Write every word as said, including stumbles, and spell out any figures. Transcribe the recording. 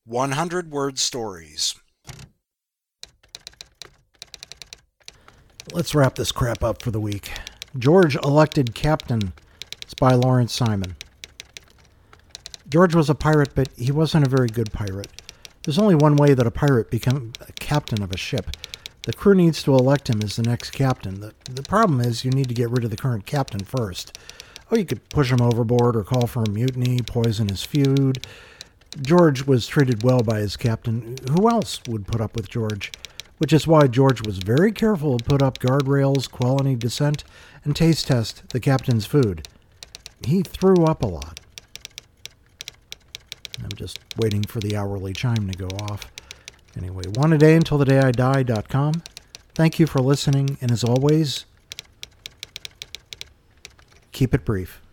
one hundred word stories. Let's wrap this crap up for the week. George elected captain. It's by Lawrence Simon. George was a pirate, but he wasn't a very good pirate. There's only one way that a pirate becomes a captain of a ship. The crew needs to elect him as the next captain. The, the problem is you need to get rid of the current captain first. Oh, you could push him overboard or call for a mutiny, poison his feud. George was treated well by his captain. Who else would put up with George? Which is why George was very careful to put up guardrails, quell any dissent, and taste test the captain's food. He threw up a lot. I'm just waiting for the hourly chime to go off. Anyway, one a day until the day I die dot com. Thank you for listening, and as always, keep it brief.